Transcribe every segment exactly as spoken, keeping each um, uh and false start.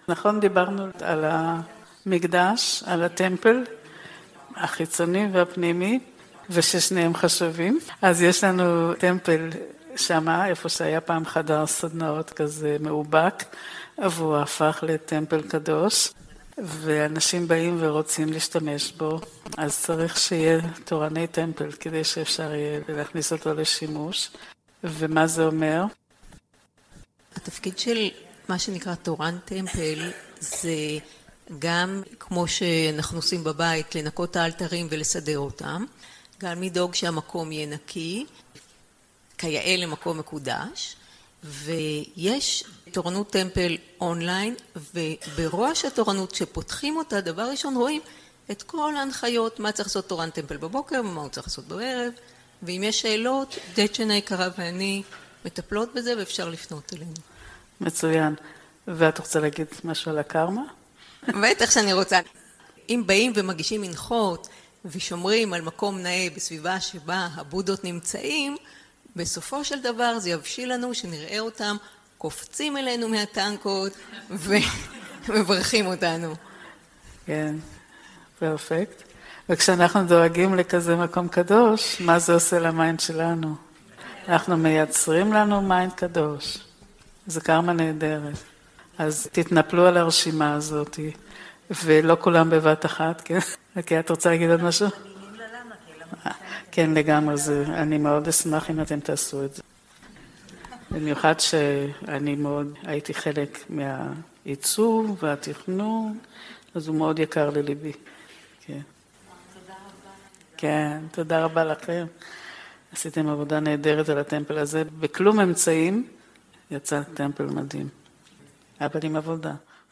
נכון, דיברנו על המקדש, על הטמפל, החיצוני והפנימי, וששניהם חשובים. אז יש לנו טמפל שמה, איפה שהיה פעם חדר סדנאות כזה מאובק, והוא הפך לטמפל קדוש, ואנשים באים ורוצים להשתמש בו, אז צריך שיהיה תורני טמפל, כדי שאפשר יהיה להכניס אותו לשימוש. ומה זה אומר? התפקיד של מה שנקרא תורן טמפל זה גם כמו שאנחנו עושים בבית, לנקות האלתרים ולסדר אותם, גם לדאוג שהמקום יהיה נקי, כיאה למקום מקודש, ויש תורנות טמפל אונליין, ובראש התורנות שפותחים אותה, דבר ראשון רואים את כל ההנחיות, מה צריך לעשות תורן טמפל בבוקר, ומה הוא צריך לעשות בערב, ואם יש שאלות, דצ'נה היקרה ואני מטפלות בזה, ואפשר לפנות אלינו. מצוין. ואת רוצה להגיד משהו על הקרמה? בטח שאני רוצה. אם באים ומגישים מנחות ושומרים על מקום נאה בסביבה שבה הבודות נמצאים, בסופו של דבר זה יבשיל לנו שנראה אותם קופצים אלינו מהטנקות ומברכים אותנו. כן, פרפקט. וכשאנחנו דואגים לכזה מקום קדוש, מה זה עושה למיינד שלנו? אנחנו מייצרים לנו מיינד קדוש. זה קרמה נהדרת. אז תתנפלו על הרשימה הזאת, ולא כולם בבת אחת, כן? אוקיי, את רוצה להגיד עוד משהו? כן, לגמרי, זה, אני מאוד אשמח אם אתם תעשו את זה. במיוחד שאני מאוד הייתי חלק מהעיצוב והתכנון, אז הוא מאוד יקר לליבי. כן. תודה רבה. כן, תודה רבה לכם. עשיתם עבודה נהדרת על הטמפל הזה. בכלום אמצעים יצא טמפל מדהים. אבל עם עבודה.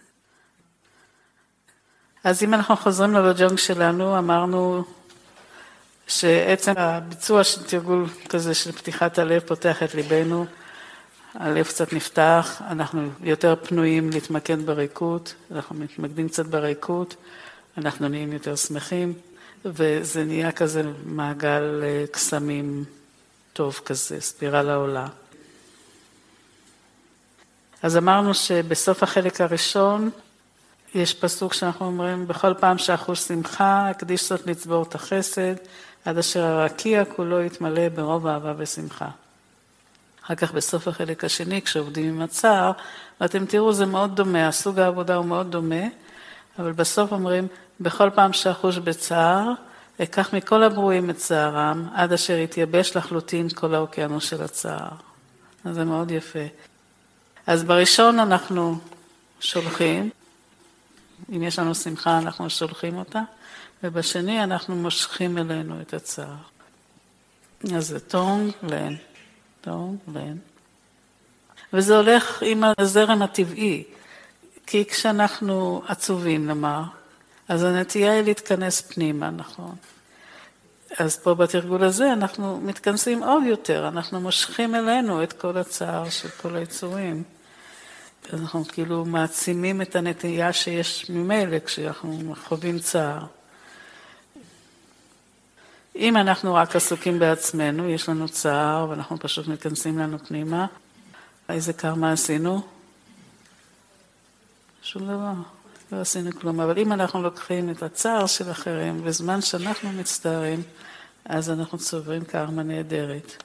אז אם אנחנו חוזרים ללוג'ונג שלנו, אמרנו שעצם הביצוע של תרגול כזה של פתיחת הלב פותח את ליבנו, הלב קצת נפתח, אנחנו יותר פנויים להתמקד בריקות, אנחנו מתמקדים קצת בריקות, אנחנו נהיים יותר שמחים, וזה נהיה כזה מעגל קסמים טוב כזה, ספירלה עולה. אז אמרנו שבסוף החלק הראשון, יש פסוק שאנחנו אומרים, בכל פעם שאחוש שמחה, הקדיש זאת לצבור את החסד, עד אשר הרקיע כולו יתמלא ברוב אהבה ושמחה. אחר כך בסוף החלק השני, כשעובדים עם הצער, ואתם תראו, זה מאוד דומה, הסוג העבודה הוא מאוד דומה, אבל בסוף אומרים, בכל פעם שאחוש בצער, אקח מכל הברואים את צערם, עד אשר יתייבש לחלוטין כל האוקיינוס של הצער. אז זה מאוד יפה. אז בראשון אנחנו שולחים, אם יש לנו שמחה אנחנו שולחים אותה, ובשני אנחנו מושכים אלינו את הצער. אז זה טונג, לן, טונג, לן. וזה הולך עם הזרם הטבעי, כי כשאנחנו עצובים נאמר, אז הנטייה היא להתכנס פנימה, נכון? אז פה בתרגול הזה אנחנו מתכנסים עוד יותר, אנחנו מושכים אלינו את כל הצער של כל היצורים. אנחנו כאילו מעצימים את הנטייה שיש ממילא כשאנחנו חווים צער. אם אנחנו רק עסוקים בעצמנו, יש לנו צער ואנחנו פשוט מתכנסים לנו פנימה, איזה קרמה עשינו? שום דבר, לא עשינו כלום. אבל אם אנחנו לוקחים את הצער של אחרים בזמן שאנחנו מצטערים, אז אנחנו צוברים קרמה נהדרת.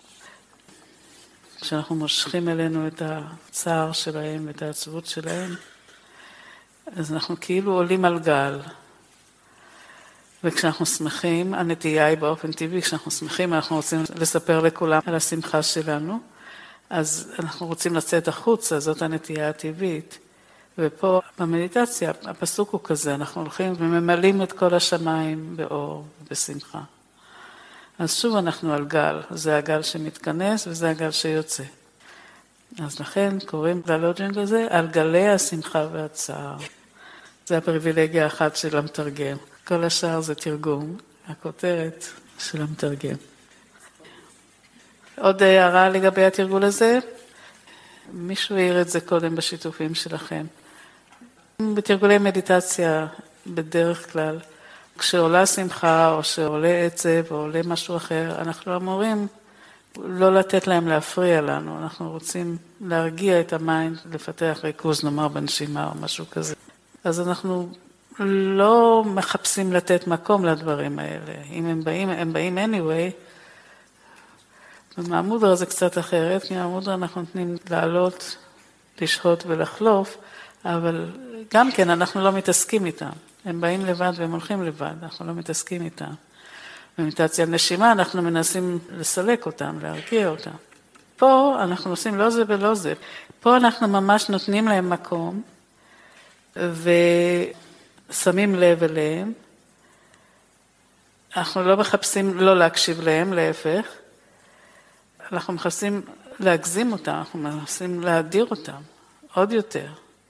כשאנחנו מושכים אלינו את הצער שלהם, את העצבות שלהם, אז אנחנו כאילו עולים על גל. וכשאנחנו שמחים, הנטייה היא באופן טבעי, כשאנחנו שמחים, אנחנו רוצים לספר לכולם על השמחה שלנו, אז אנחנו רוצים לצאת החוצה, זאת הנטייה הטבעית. ופה במדיטציה, הפסוק הוא כזה, אנחנו הולכים וממלאים את כל השמיים באור ובשמחה. אז שוב אנחנו על גל, זה הגל שמתכנס וזה הגל שיוצא. אז לכן קוראים ללוג'ינג הזה על גלי השמחה והצער. זה הפריבילגיה האחת של המתרגם. כל השאר זה תרגום, הכותרת של המתרגם. עוד הערה לגבי התרגול הזה, מישהו העיר את זה קודם בשיתופים שלכם. בתרגולי מדיטציה בדרך כלל, כשעולה שמחה או שעולה עצב או עולה משהו אחר, אנחנו אמורים לא לתת להם להפריע לנו, אנחנו רוצים להרגיע את המיינד, לפתח ריכוז, נאמר בנשימה או משהו כזה. אז אנחנו לא מחפשים לתת מקום לדברים האלה. אם הם באים, הם באים anyway, ומהמודרה זה קצת אחרת, כי מהמודרה אנחנו נותנים לעלות, לשהות ולחלוף, אבל גם כן אנחנו לא מתעסקים איתם. הם באים לבד והם הולכים לבד, אנחנו לא מתעסקים איתם. במדיטציה נשימה אנחנו מנסים לסלק אותם, להרגיע אותם. פה אנחנו עושים לא זה ולא זה. פה אנחנו ממש נותנים להם מקום, ושמים לב אליהם. אנחנו לא מחפשים לא להקשיב להם, להפך. אנחנו מחפשים להגזים אותם, אנחנו מחפשים להדיר אותם, עוד יותר.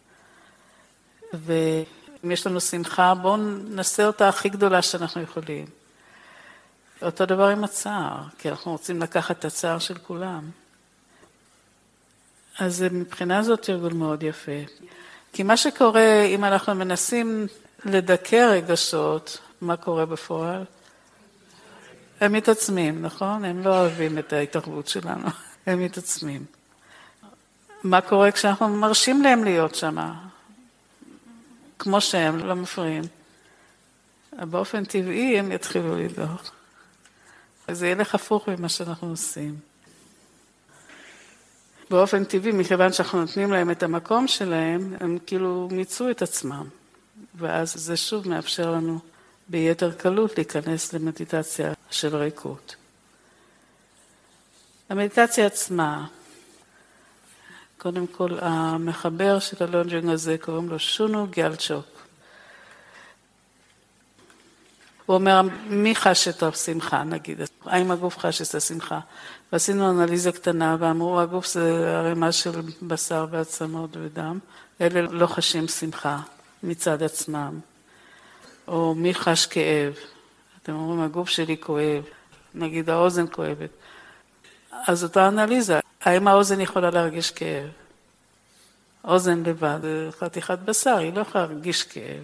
ואם יש לנו שמחה, בואו נעשה אותה הכי גדולה שאנחנו יכולים. אותו דבר עם הצער, כי אנחנו רוצים לקחת את הצער של כולם. אז מבחינה זאת תרגול מאוד יפה. כי מה שקורה, אם אנחנו מנסים לדכא רגשות, מה קורה בפועל? הם מתעצמים, נכון? הם לא אוהבים את ההתערבות שלנו, הם מתעצמים. מה קורה כשאנחנו מרשים להם להיות שם? כמו שהם, לא מפריעים. באופן טבעי הם יתחילו לדאוג. זה ילך הפוך ממה שאנחנו עושים. באופן טבעי, מכיוון שאנחנו נותנים להם את המקום שלהם, הם כאילו מיצו את עצמם. ואז זה שוב מאפשר לנו ביתר קלות להיכנס למדיטציה של ריקות. המדיטציה עצמה, קודם כל המחבר של הלונג'ינג הזה קוראים לו שונו גיאלצ'וק. הוא אומר, מי חש את השמחה, נגיד, האם הגוף חש את השמחה? ועשינו אנליזה קטנה ואמרו, הגוף זה ערימה של בשר ועצמות ודם, אלה לא חשים שמחה מצד עצמם. או מי חש כאב, אתם אומרים, הגוף שלי כואב, נגיד האוזן כואבת. אז אותה אנליזה, האם האוזן יכולה להרגיש כאב? אוזן לבד, חתיכת בשר, היא לא יכולה להרגיש כאב.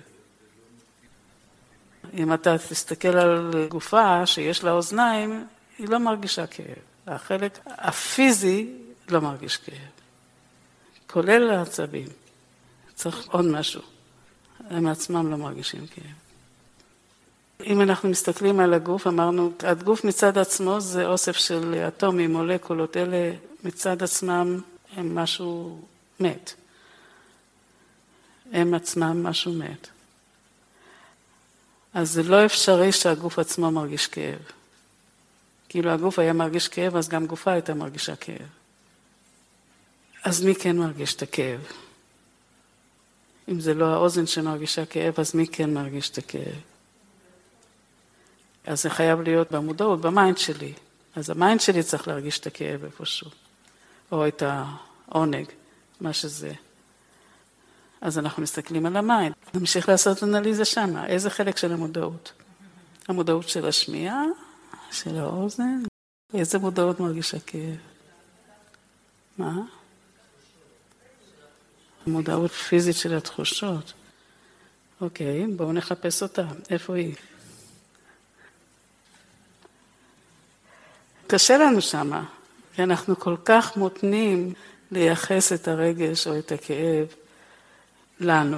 אם אתה תסתכל על גופה שיש לה אוזניים, היא לא מרגישה כאב. החלק הפיזי לא מרגיש כאב. כולל העצבים. צריך עוד משהו. הם עצמם לא מרגישים כאב. אם אנחנו מסתכלים על הגוף, אמרנו, הגוף מצד עצמו זה אוסף של אטומים, מולקולות, אלה מצד עצמם הם משהו מת. הם עצמם משהו מת. אז זה לא אפשרי שהגוף עצמו מרגיש כאב. כאילו הגוף היה מרגיש כאב, אז גם גופה הייתה מרגישה כאב. אז מי כן מרגיש את הכאב? אם זה לא האוזן שמרגישה כאב, אז מי כן מרגיש את הכאב? אז זה חייב להיות במודעות, במיינד שלי. אז המיינד שלי צריך להרגיש את הכאב איפשהו. או את העונג, מה שזה. אז אנחנו מסתכלים על המיינד. נמשיך לעשות אנליזה שמה. איזה חלק של המודעות? המודעות של השמיעה, של האוזן. איזה מודעות מרגישה כאב? מה? המודעות פיזית של התחושות. אוקיי, בואו נחפש אותה. איפה היא? קשה לנו שמה, כי אנחנו כל כך מותנים לייחס את הרגש או את הכאב לנו.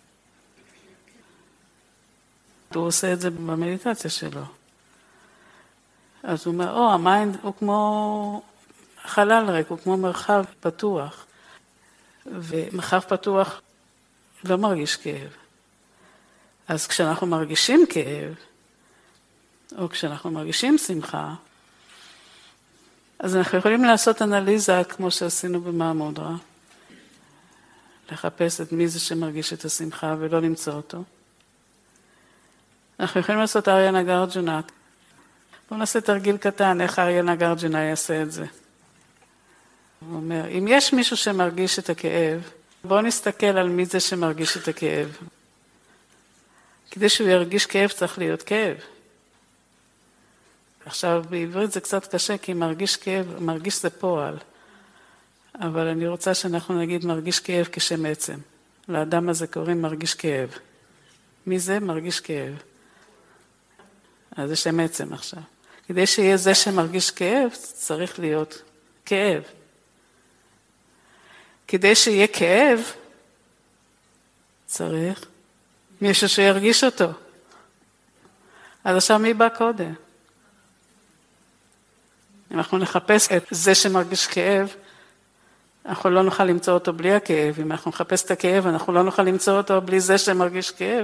הוא עושה את זה במדיטציה שלו. אז הוא אומר, או, המיינד הוא כמו חלל ריק, הוא כמו מרחב פתוח. ומרחב פתוח לא מרגיש כאב. אז כשאנחנו מרגישים כאב, או כשאנחנו מרגישים שמחה, אז אנחנו יכולים לעשות אנליזה כמו שעשינו במהמודרה, לחפש את מי זה שמרגיש את השמחה ולא למצוא אותו. אנחנו יכולים לעשות אריה נגרג'ונה. בואו נעשה תרגיל קטן, איך אריה נגרג'ונה יעשה את זה. הוא אומר, אם יש מישהו שמרגיש את הכאב, בואו נסתכל על מי זה שמרגיש את הכאב. כדי שהוא ירגיש כאב צריך להיות כאב. עכשיו בעברית זה קצת קשה כי מרגיש כאב, מרגיש זה פועל. אבל אני רוצה שאנחנו נגיד מרגיש כאב כשם עצם. לאדם הזה קוראים מרגיש כאב. מי זה? מרגיש כאב. אז זה שם עצם עכשיו. כדי שיהיה זה שמרגיש כאב, צריך להיות כאב. כדי שיהיה כאב, צריך מישהו שירגיש אותו. אז עכשיו מי בא קודם? אם אנחנו נחפש את זה שמרגיש כאב, אנחנו לא נוכל למצוא אותו בלי הכאב. אם אנחנו נחפש את הכאב, אנחנו לא נוכל למצוא אותו בלי זה שמרגיש כאב.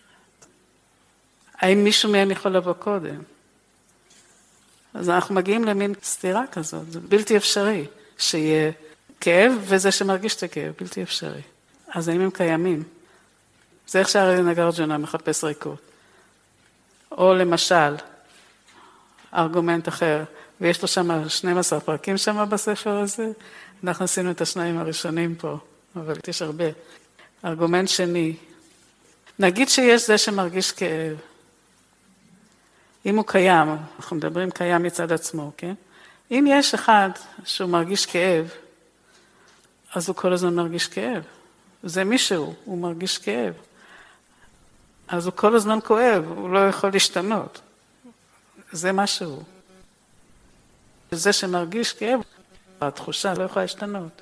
האם מישהו מהם יכול לבוא קודם? אז אנחנו מגיעים למין סתירה כזאת, זה בלתי אפשרי שיהיה כאב וזה שמרגיש את הכאב, בלתי אפשרי. אז האם הם קיימים? זה איך שהרי נגרג'ונה מחפש ריקות. או למשל, ארגומנט אחר, ויש לו שם שנים עשר פרקים שם בספר הזה, אנחנו עשינו את השניים הראשונים פה, אבל יש הרבה. ארגומנט שני, נגיד שיש זה שמרגיש כאב, אם הוא קיים, אנחנו מדברים קיים מצד עצמו, כן? אם יש אחד שהוא מרגיש כאב, אז הוא כל הזמן מרגיש כאב. זה מישהו, הוא מרגיש כאב. אז הוא כל הזמן כואב, הוא לא יכול להשתנות. זה משהו. זה שמרגיש כאב, התחושה לא יכולה להשתנות.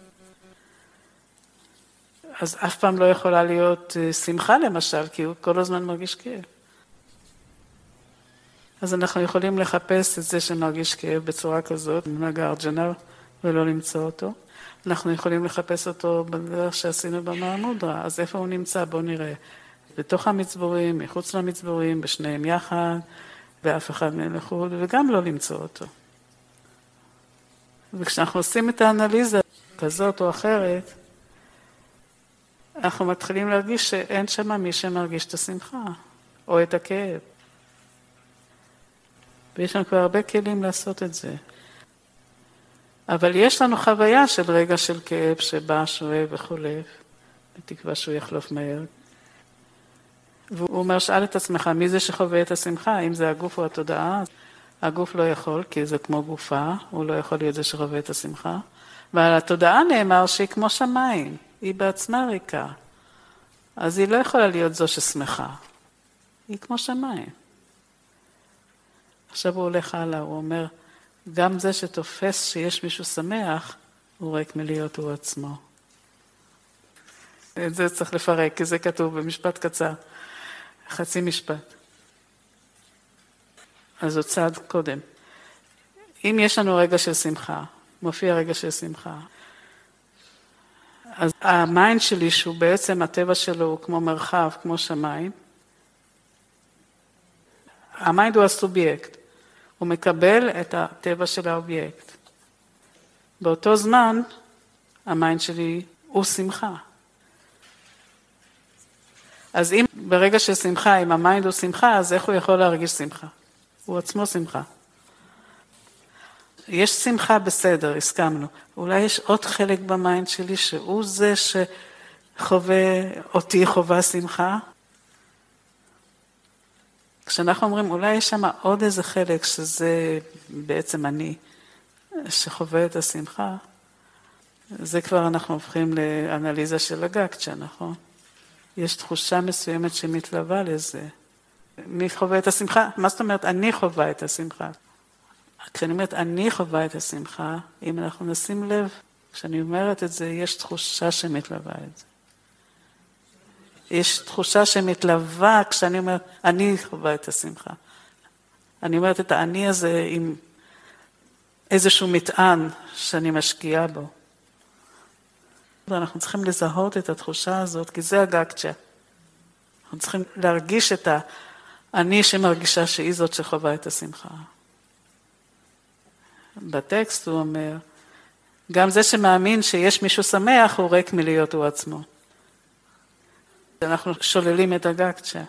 אז אף פעם לא יכולה להיות שמחה למשל, כי הוא כל הזמן מרגיש כאב. אז אנחנו יכולים לחפש את זה שמרגיש כאב בצורה כזאת, נגרג'נה, ולא למצוא אותו. אנחנו יכולים לחפש אותו בדרך שעשינו במעמודרה. אז איפה הוא נמצא? בואו נראה. בתוך המצבורים, מחוץ למצבורים, בשניהם יחד, ואף אחד מהם לחוד, וגם לא למצוא אותו. וכשאנחנו עושים את האנליזה כזאת או אחרת, אנחנו מתחילים להרגיש שאין שם מי שמרגיש את השמחה, או את הכאב. ויש לנו כבר הרבה כלים לעשות את זה. אבל יש לנו חוויה של רגע של כאב שבא, שואה וחולף, בתקווה שהוא יחלוף מהר. והוא אומר, שאל את עצמך, מי זה שחווה את השמחה? אם זה הגוף או התודעה? הגוף לא יכול, כי זה כמו גופה, הוא לא יכול להיות זה שחווה את השמחה. ועל התודעה נאמר שהיא כמו שמיים, היא בעצמה ריקה. אז היא לא יכולה להיות זו ששמחה. היא כמו שמיים. עכשיו הוא הולך הלאה, הוא אומר, גם זה שתופס שיש מישהו שמח, הוא ריק מלהיות הוא עצמו. את זה צריך לפרק, כי זה כתוב במשפט קצר, חצי משפט. אז זה צעד קודם. אם יש לנו רגע של שמחה, מופיע רגע של שמחה, אז המיינד שלי, שהוא בעצם הטבע שלו, הוא כמו מרחב, כמו שמיים, המיינד הוא הסובייקט, הוא מקבל את הטבע של האובייקט. באותו זמן, המיינד שלי הוא שמחה. אז אם ברגע של שמחה, אם המיינד הוא שמחה, אז איך הוא יכול להרגיש שמחה? הוא עצמו שמחה. יש שמחה בסדר, הסכמנו. אולי יש עוד חלק במיינד שלי שהוא זה שחווה אותי חווה שמחה. כשאנחנו אומרים, אולי יש שם עוד איזה חלק שזה בעצם אני שחווה את השמחה, זה כבר אנחנו הופכים לאנליזה של הגקצ'ה, נכון? יש תחושה מסוימת שמתלווה לזה. מי חווה את השמחה? מה זאת אומרת? אני חווה את השמחה. כשאני אומרת, אני חווה את השמחה, אם אנחנו נשים לב, כשאני אומרת את זה, יש תחושה שמתלווה את זה. יש תחושה שמתלווה כשאני אומרת, אני חווה את השמחה. אני אומרת את האני הזה עם איזשהו מטען שאני משקיעה בו. ואנחנו צריכים לזהות את התחושה הזאת, כי זה הגקצ'ה. אנחנו צריכים להרגיש את האני שמרגישה שהיא זאת שחווה את השמחה. בטקסט הוא אומר, גם זה שמאמין שיש מישהו שמח, הוא ריק מלהיות הוא עצמו. אנחנו שוללים את הגקצ'ה.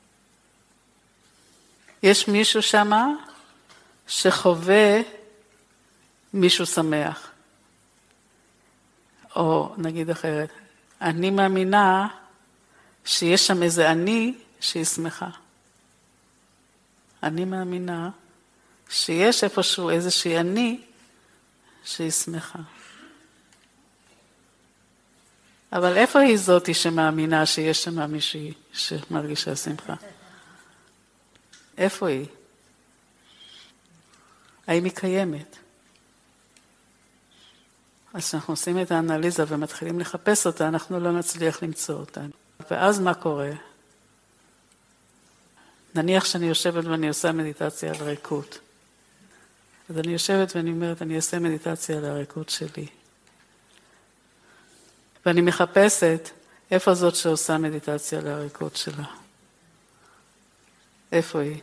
יש מישהו שמה שחווה מישהו שמח. או נגיד אחרת, אני מאמינה שיש שם איזה אני שהיא שמחה. אני מאמינה שיש איפשהו איזושהי אני שהיא שמחה. אבל איפה היא זאתי שמאמינה שיש שם מישהי שמרגישה שמחה? איפה היא? האם היא קיימת? אז כשאנחנו עושים את האנליזה ומתחילים לחפש אותה, אנחנו לא נצליח למצוא אותה. ואז מה קורה? נניח שאני יושבת ואני עושה מדיטציה על ריקות. אז אני יושבת ואני אומרת, אני אעשה מדיטציה על הריקות שלי. ואני מחפשת איפה זאת שעושה מדיטציה על הריקות שלה. איפה היא?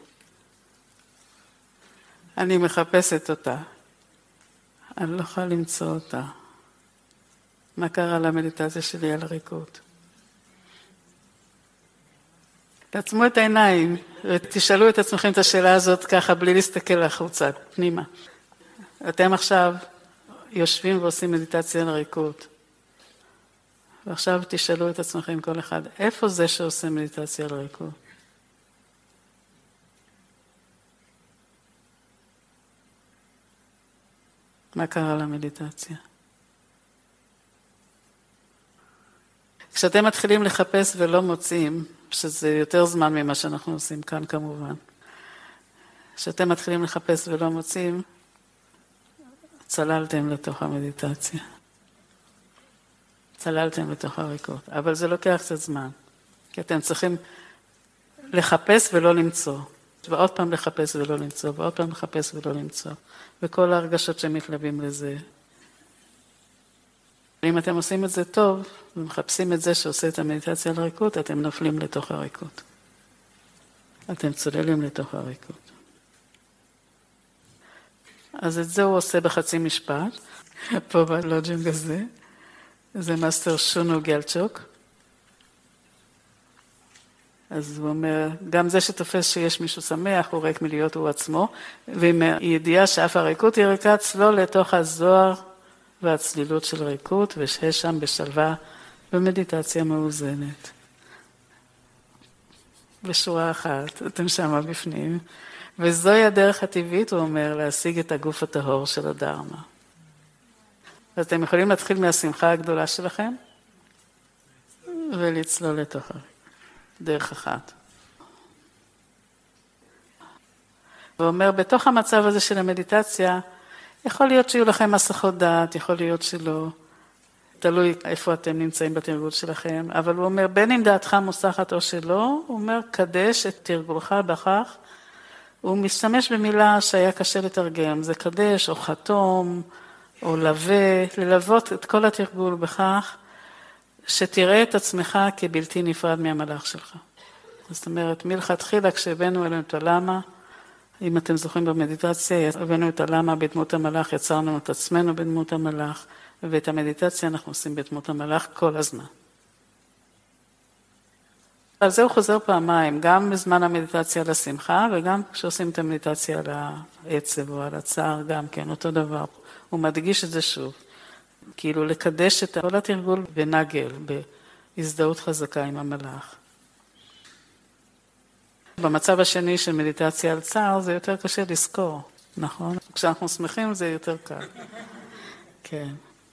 אני מחפשת אותה. אני לא יכולה למצוא אותה. מה קרה למדיטציה שלי על הריקות? תעצמו את העיניים ותשאלו את עצמכם את השאלה הזאת ככה בלי להסתכל החוצה, פנימה. אתם עכשיו יושבים ועושים מדיטציה על הריקות. ועכשיו תשאלו את עצמכם כל אחד, איפה זה שעושה מדיטציה על הריקות? מה קרה למדיטציה? כשאתם מתחילים לחפש ולא מוצאים, שזה יותר זמן ממה שאנחנו עושים כאן כמובן, כשאתם מתחילים לחפש ולא מוצאים, צללתם לתוך המדיטציה. צללתם לתוך הריקות. אבל זה לוקח קצת זמן, כי אתם צריכים לחפש ולא למצוא. ועוד פעם לחפש ולא למצוא, ועוד פעם לחפש ולא למצוא. וכל ההרגשות שמתלווים לזה. אם אתם עושים את זה טוב, ומחפשים את זה שעושה את המדיטציה על הריקות, אתם נופלים לתוך הריקות. אתם צוללים לתוך הריקות. אז את זה הוא עושה בחצי משפט, פה בלוג'ינג הזה. זה מאסטר שונו גלצ'וק. אז הוא אומר, גם זה שתופס שיש מישהו שמח, הוא ריק מלהיות הוא עצמו, ועם הידיעה שאף הריקות היא ריקה, צלול לתוך הזוהר והצלילות של ריקות, ושהה שם בשלווה במדיטציה מאוזנת. בשורה אחת, אתם שמה בפנים, וזוהי הדרך הטבעית, הוא אומר, להשיג את הגוף הטהור של הדרמה. אז אתם יכולים להתחיל מהשמחה הגדולה שלכם, ולצלול לתוך הריקות. דרך אחת. הוא אומר, בתוך המצב הזה של המדיטציה, יכול להיות שיהיו לכם מסכות דעת, יכול להיות שלא, תלוי איפה אתם נמצאים בתרגול שלכם, אבל הוא אומר, בין אם דעתך מוסחת או שלא, הוא אומר, קדש את תרגולך בכך, הוא משתמש במילה שהיה קשה לתרגם, זה קדש או חתום או לווה, ללוות את כל התרגול בכך, שתראה את עצמך כבלתי נפרד מהמלאך שלך. זאת אומרת, מלכתחילה כשהבאנו אלינו את הלמה, אם אתם זוכרים במדיטציה, הבאנו את הלמה בדמות המלאך, יצרנו את עצמנו בדמות המלאך, ואת המדיטציה אנחנו עושים בדמות המלאך כל הזמן. על זה הוא חוזר פעמיים, גם בזמן המדיטציה על השמחה, וגם כשעושים את המדיטציה על העצב או על הצער, גם כן, אותו דבר. הוא מדגיש את זה שוב. כאילו לקדש את כל התרגול בנגל, בהזדהות חזקה עם המלאך. במצב השני של מדיטציה על צער זה יותר קשה לזכור, נכון? כשאנחנו שמחים זה יותר קל. כן.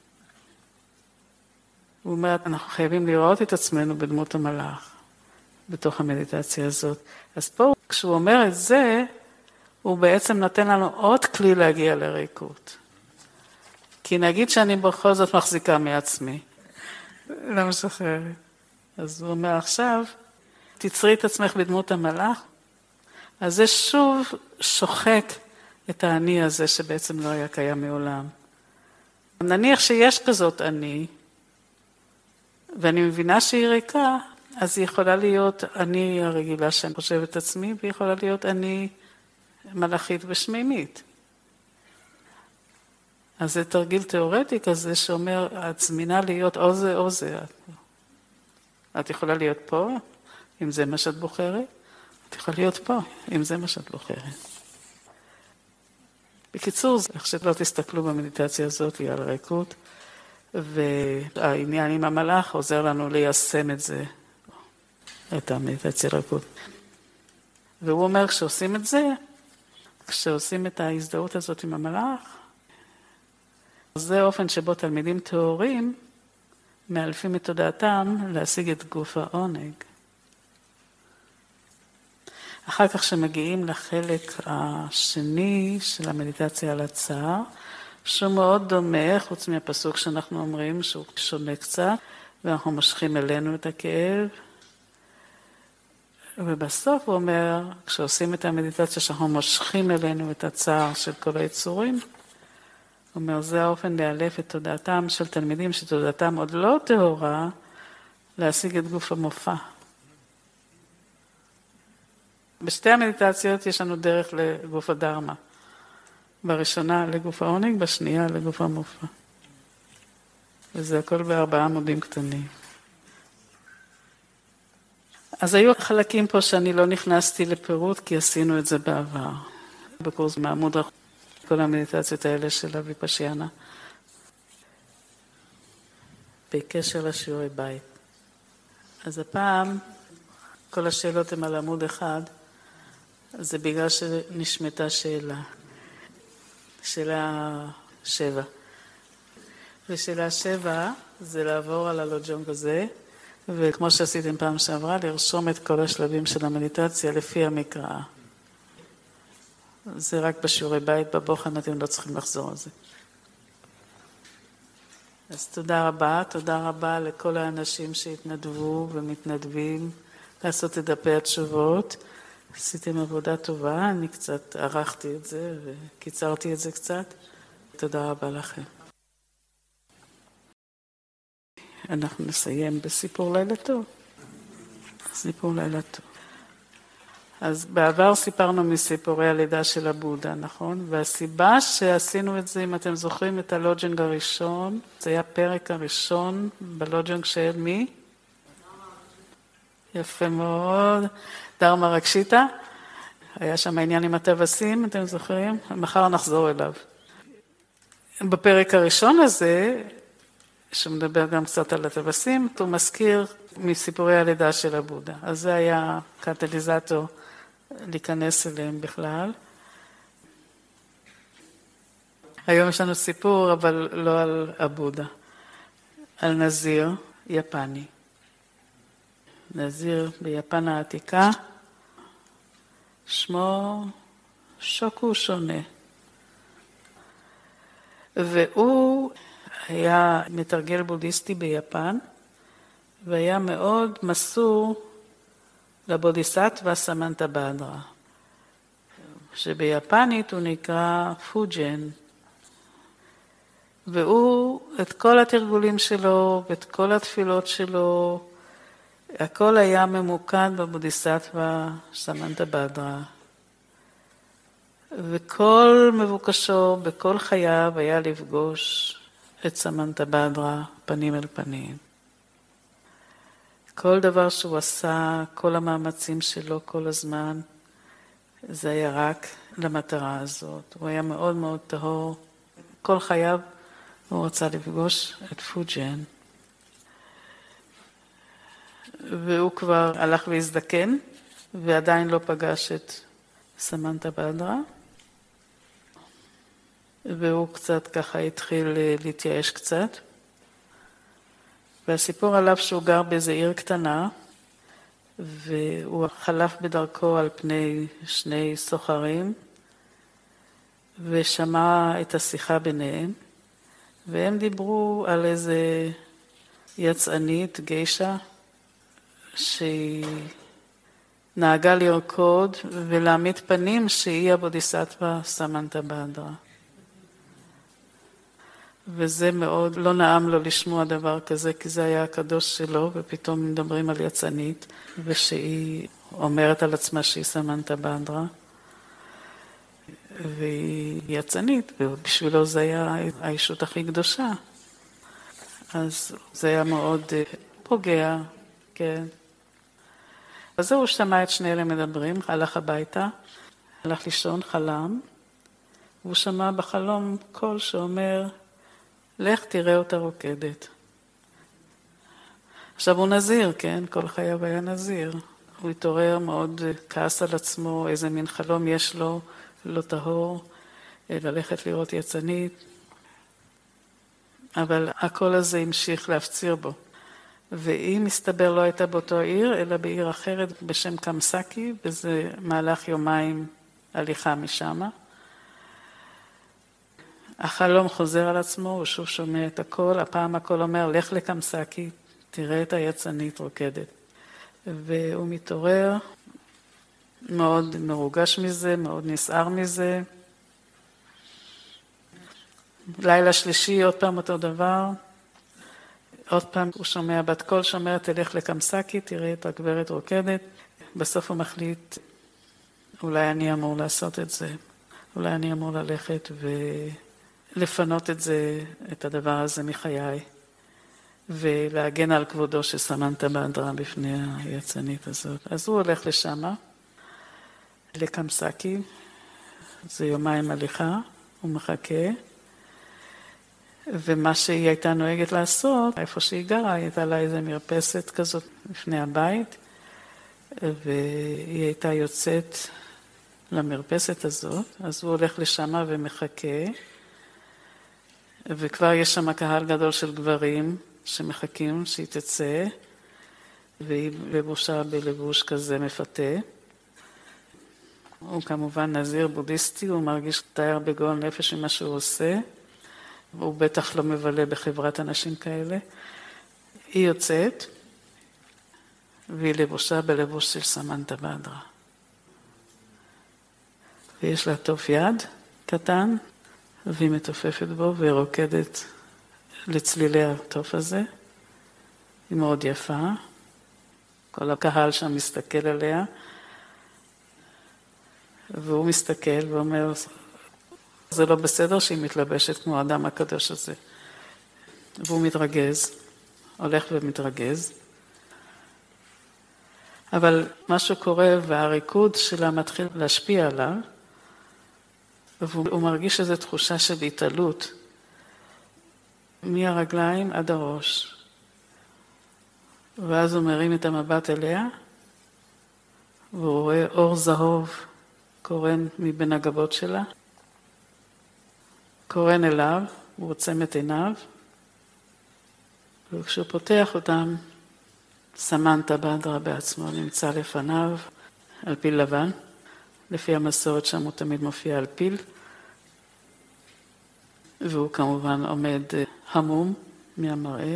הוא אומר, אנחנו חייבים לראות את עצמנו בדמות המלאך, בתוך המדיטציה הזאת. אז פה, כשהוא אומר את זה, הוא בעצם נותן לנו עוד כלי להגיע לריקות. כי נגיד שאני בכל זאת מחזיקה מעצמי, לא משחררת. אז הוא אומר עכשיו, תצרי את עצמך בדמות המלאך, אז זה שוב שוחק את האני הזה שבעצם לא היה קיים מעולם. נניח שיש כזאת אני, ואני מבינה שהיא ריקה, אז היא יכולה להיות אני הרגילה שאני חושבת עצמי, והיא יכולה להיות אני מלאכית ושמימית. אז זה תרגיל תיאורטי כזה שאומר, את זמינה להיות או זה או זה. את יכולה להיות פה, אם זה מה שאת בוחרת, את יכולה להיות פה, אם זה מה שאת בוחרת. בקיצור, איך שלא תסתכלו במדיטציה הזאת, היא על ריקות, והעניין עם המלאך עוזר לנו ליישם את זה, את המדיטציה ריקות. והוא אומר, כשעושים את זה, כשעושים את ההזדהות הזאת עם המלאך, זה אופן שבו תלמידים תיאורים מאלפים את תודעתם להשיג את גוף העונג. אחר כך שמגיעים לחלק השני של המדיטציה על הצער, שהוא מאוד דומה, חוץ מהפסוק שאנחנו אומרים שהוא שונה קצת, ואנחנו מושכים אלינו את הכאב. ובסוף הוא אומר, כשעושים את המדיטציה שאנחנו מושכים אלינו את הצער של כל היצורים, הוא אומר, זה האופן לאלף את תודעתם של תלמידים שתודעתם עוד לא טהורה, להשיג את גוף המופע. בשתי המדיטציות יש לנו דרך לגוף הדרמה. בראשונה לגוף העונג, בשנייה לגוף המופע. וזה הכל בארבעה עמודים קטנים. אז היו חלקים פה שאני לא נכנסתי לפירוט, כי עשינו את זה בעבר. בקורס מעמוד רחוק, כל המדיטציות האלה של הוויפאשיאנה. בקשר לשיעורי בית. אז הפעם, כל השאלות הן על עמוד אחד, זה בגלל שנשמתה שאלה. שאלה שבע. ושאלה שבע זה לעבור על הלוג'ונג הזה, וכמו שעשיתם פעם שעברה, לרשום את כל השלבים של המדיטציה לפי המקרא. זה רק בשיעורי בית, בבוחן, אתם לא צריכים לחזור על זה. אז תודה רבה, תודה רבה לכל האנשים שהתנדבו ומתנדבים לעשות את דפי התשובות. עשיתם עבודה טובה, אני קצת ערכתי את זה וקיצרתי את זה קצת. תודה רבה לכם. אנחנו נסיים בסיפור לילה טוב. סיפור לילה טוב. אז בעבר סיפרנו מסיפורי הלידה של הבודה, נכון? והסיבה שעשינו את זה, אם אתם זוכרים את הלוג'נג הראשון, זה היה פרק הראשון בלוג'נג של מי? יפה מאוד. דרמה רגשיטה. היה שם העניין עם הטווסים, אתם זוכרים? מחר נחזור אליו. בפרק הראשון הזה, שמדבר גם קצת על הטווסים, הוא מזכיר מסיפורי הלידה של הבודה. אז זה היה קטליזטור להיכנס אליהם בכלל. היום יש לנו סיפור, אבל לא על הבודה. על נזיר יפני. נזיר ביפן העתיקה, שמו שוקו שונה. והוא היה מתרגל בודהיסטי ביפן, והיה מאוד מסור לבודיסטווה סמנטבהדרה, שביפנית הוא נקרא פוג'ן. והוא, את כל התרגולים שלו, ואת כל התפילות שלו, הכל היה ממוקד בבודיסטווה סמנטבהדרה. וכל מבוקשו, בכל חייו, היה לפגוש את סמנטבהדרה פנים אל פנים. כל דבר שהוא עשה, כל המאמצים שלו כל הזמן, זה היה רק למטרה הזאת. הוא היה מאוד מאוד טהור. כל חייו הוא רצה לפגוש את פוג'ן. והוא כבר הלך והזדקן, ועדיין לא פגש את סמנטבהדרה. והוא קצת ככה התחיל להתייאש קצת. והסיפור עליו שהוא גר באיזו עיר קטנה, והוא חלף בדרכו על פני שני סוחרים, ושמע את השיחה ביניהם, והם דיברו על איזה יצאנית, גיישה, שהיא נהגה לרקוד ולהעמיד פנים שהיא הבודיסטווה סמנטבהדרה. וזה מאוד לא נעם לו לשמוע דבר כזה, כי זה היה הקדוש שלו, ופתאום מדברים על יצאנית, ושהיא אומרת על עצמה שהיא סמנטבהדרה, והיא יצאנית, ובשבילו זה היה האישות הכי קדושה. אז זה היה מאוד פוגע, כן. אז הוא שמע את שני אלה מדברים, הלך הביתה, הלך לישון, חלם, והוא שמע בחלום קול שאומר, לך תראה אותה רוקדת. עכשיו הוא נזיר, כן? כל חייו היה נזיר. הוא התעורר מאוד, כעס על עצמו, איזה מין חלום יש לו, לא טהור, ללכת לראות יצאנית. אבל הקול הזה המשיך להפציר בו. והיא מסתבר לא הייתה באותו עיר, אלא בעיר אחרת בשם קמסקי, וזה מהלך יומיים הליכה משם. החלום חוזר על עצמו, הוא שוב שומע את הכל, הפעם הכל אומר, לך לקמסקי, תראה את היצנית רוקדת. והוא מתעורר, מאוד מרוגש מזה, מאוד נסער מזה. לילה שלישי, עוד פעם אותו דבר. עוד פעם הוא שומע בת קול, שאומרת, תלך לקמסקי, תראה את הגברת רוקדת. בסוף הוא מחליט, אולי אני אמור לעשות את זה. אולי אני אמור ללכת ולפנות את זה, את הדבר הזה מחיי. ולהגן על כבודו שסמנטה באדרה בפני היצנית הזאת. אז הוא הולך לשם, לקמסקי, זה יומיים הליכה, הוא מחכה, ומה שהיא הייתה נוהגת לעשות, איפה שהיא גרה, הייתה לה איזו מרפסת כזאת לפני הבית, והיא הייתה יוצאת למרפסת הזאת, אז הוא הולך לשם ומחכה, וכבר יש שם קהל גדול של גברים, שמחכים שהיא תצא, והיא לבושה בלבוש כזה מפתה. הוא כמובן נזיר בודהיסטי, הוא מרגיש תאר בגועל נפש ממה שהוא עושה, הוא בטח לא מבלה בחברת אנשים כאלה. היא יוצאת, והיא לבושה בלבוש של סמנטה באדרה. ויש לה תוף יד קטן, והיא מתופפת בו ורוקדת לצלילי התוף הזה. היא מאוד יפה. כל הקהל שם מסתכל עליה. והוא מסתכל ואומר, זה לא בסדר שהיא מתלבשת כמו האדם הקדוש הזה. והוא מתרגז, הולך ומתרגז. אבל משהו קורה והריקוד שלה מתחיל להשפיע עליו, והוא מרגיש איזו תחושה של התעלות, מהרגליים עד הראש. ואז הוא מרים את המבט אליה, והוא רואה אור זהוב קורן מבין הגבות שלה, קורן אליו, הוא עוצם את עיניו, וכשהוא פותח אותם, סמנטה באדרה בעצמו נמצא לפניו על פיל לבן. לפי המסורת שם הוא תמיד מופיע על פיל, והוא כמובן עומד המום מהמראה.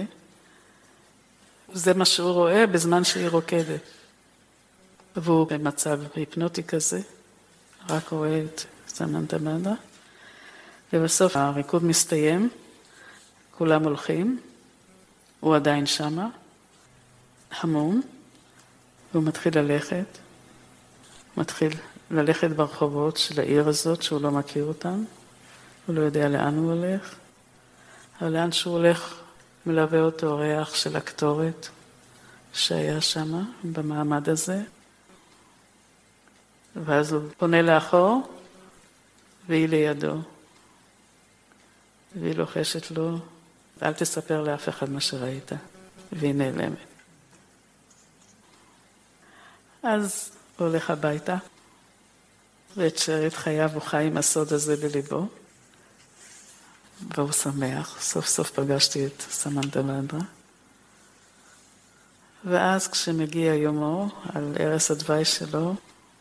זה מה שהוא רואה בזמן שהיא רוקדת. והוא במצב היפנוטי כזה, רק רואה את סמנטה באדרה. ובסוף הריקוד מסתיים, כולם הולכים, הוא עדיין שמה, המום, והוא מתחיל ללכת, מתחיל ללכת ברחובות של העיר הזאת שהוא לא מכיר אותם, הוא לא יודע לאן הוא הולך, אבל לאן שהוא הולך מלווה אותו ריח של הקטורת שהיה שמה במעמד הזה, ואז הוא פונה לאחור והיא לידו, והיא לוחשת לו, אל תספר לאף אחד מה שראית, והיא נעלמת. אז הוא הולך הביתה, ואת שארית חייו הוא חי עם הסוד הזה בליבו, והוא שמח, סוף סוף פגשתי את סמנטה באדרה. ואז כשמגיע יומו על ערש הדווי שלו,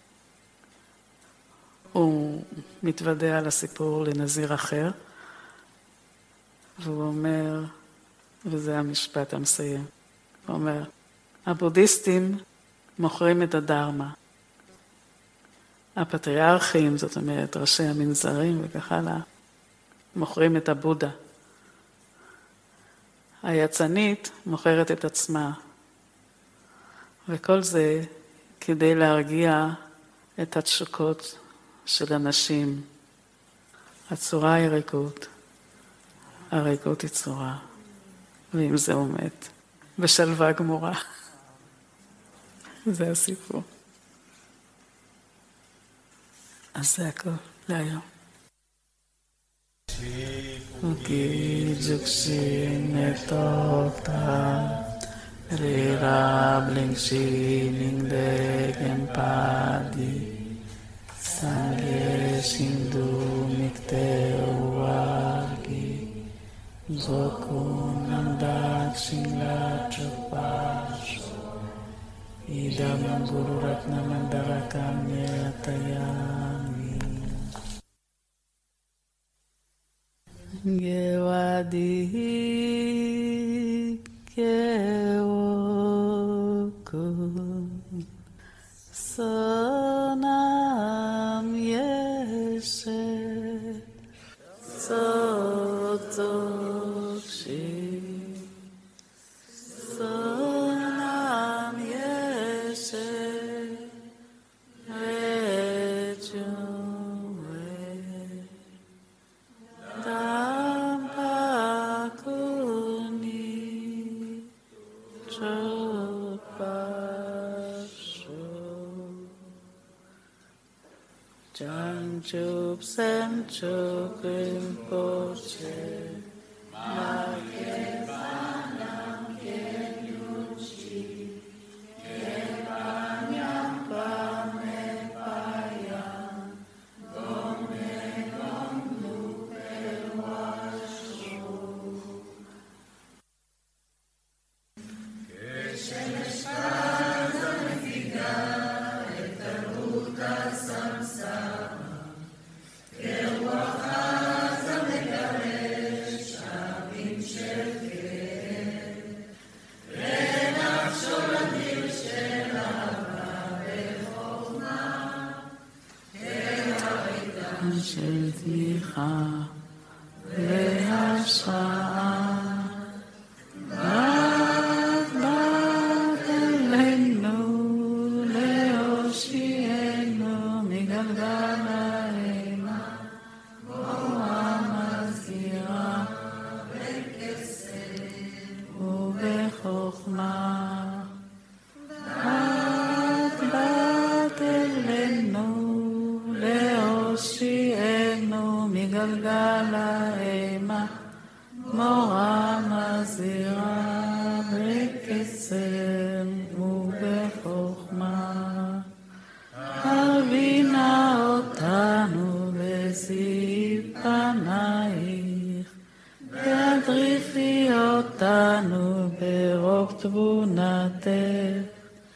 הוא מתוודע על הסיפור לנזיר אחר, והוא אומר, וזה המשפט המסיים, הוא אומר, הבודהיסטים מוכרים את הדרמה. הפטריארכים, זאת אומרת, ראשי המנזרים וכך הלאה, מוכרים את הבודה. היצנית מוכרת את עצמה. וכל זה כדי להרגיע את התשוקות של אנשים. הצורה היא ריקות. הריקות היא צורה. ועם זה הוא מת. בשלווה גמורה. זה הסיפור. אז זה הכל להיום. Ki juksi netokta Rira blingsi ningdek empadi Sangye sindu mikte uwagi Zoku nandak singla chupa Idam Guru Ratna Mandara Kamyeratayami Gewadi Gewoku Sonam Yeshe Sotokshi Sonam Yeshe Rejuwe Dampakuni Chupashu Janchup Senchup Rinpoche Makepanam Kenyuchi Kepanyam Pamepayam Gome Gomnu Pewashu Kesheneshkaza Mefiga Etaruta Samsara Kewachaza Megaresh Abim Shevke Renafsho Ladir Shelava Bechokma Keharita Shel Tmicha Ve'hashra'a Bad Bad Elenu Leoshienu Migalgal Ha'ema Moa Mazira Bekesed Ubechokma Bad Bad Elenu Leoshienu Migalgal Ha'ema Moa Mazira Bekesed Ubechokma הבינה אותנו בזיו פנייך, והדריכי אותנו ברוב תבונתך,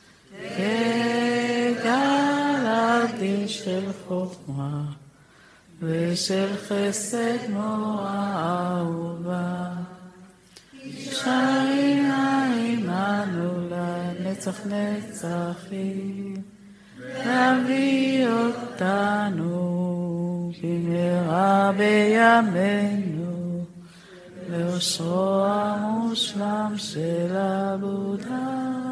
כגל אדיר של חוכמה ושל חסד מורה אהובה. שרינה עמנו לנצח נצחים, להביא אותנו במהרה בימינו לאושרו המושלם של הבודה.